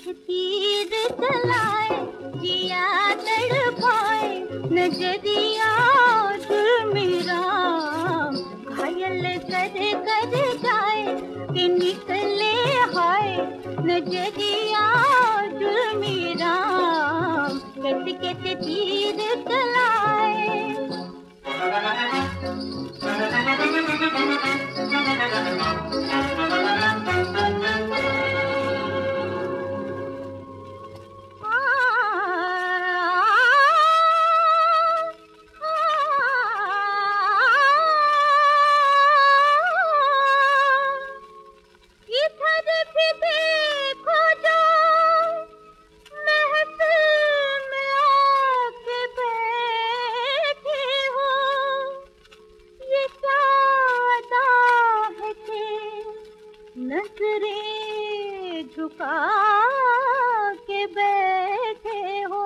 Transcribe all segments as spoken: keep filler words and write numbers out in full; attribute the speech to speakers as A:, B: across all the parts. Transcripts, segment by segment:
A: तीर चलाए, जिया तड़पाए, नजरिया मेरा घायल कर कर जाए कि निकले हाय, नजरिया मेरा कैसे कैसे तीर चलाए। नजरें झुका के बैठे हो,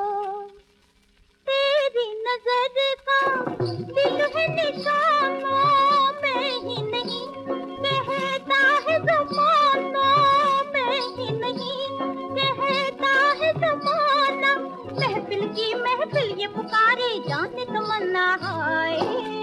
A: तेरी नजर का दिल है निशानों में ही नहीं, कहता है ज़माना में ही नहीं, कहता है ज़माना। महफिल की महफिल ये पुकारे, जाने तमन्ना हाय,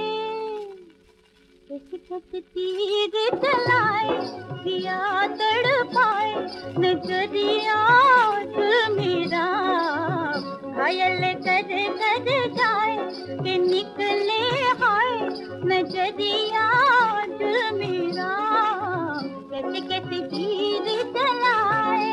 A: कैसे कैसे तीर चलाए, दिया तड़पाए, नजरिया मेरा घायल कर कर जाए कि निकले हाय, नजरिया मेरा कैसे कैसे तीर चलाए।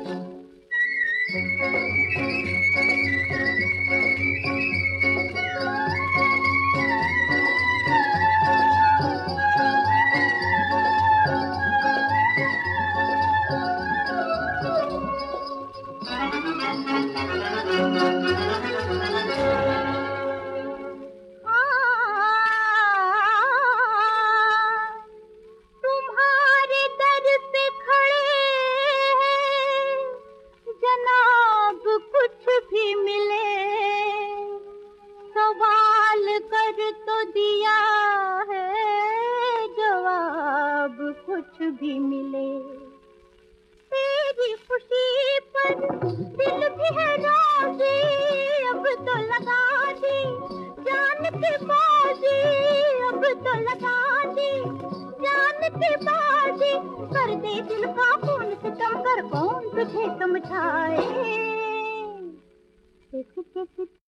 A: तो दिया है जवाब, कुछ भी मिले तेरी खुशी पर दिल भी है राजी, अब तो लगा दी जान की बाजी, अब तो लगा दी जान की बाजी। कर दे दिल का खून सितम कर, कौन तुझे समझाए।